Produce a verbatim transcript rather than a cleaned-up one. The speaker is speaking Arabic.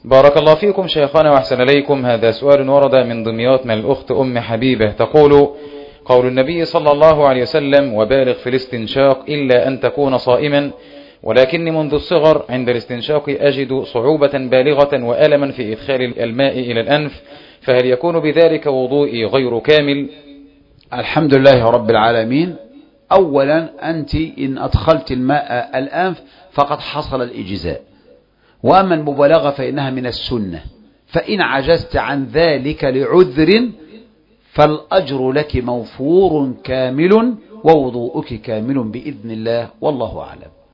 بارك الله فيكم شيخنا وأحسن إليكم. هذا سؤال ورد من دمياط من الأخت أم حبيبة، تقول: قول النبي صلى الله عليه وسلم: وبالغ في الاستنشاق إلا أن تكون صائما، ولكني منذ الصغر عند الاستنشاق أجد صعوبة بالغة وألما في إدخال الماء إلى الأنف، فهل يكون بذلك وضوئي غير كامل؟ الحمد لله رب العالمين. أولا أنت إن أدخلت الماء الأنف فقد حصل الإجزاء، وأما المبالغة فإنها من السنة، فإن عجزت عن ذلك لعذر فالأجر لك موفور كامل ووضوءك كامل بإذن الله، والله أعلم.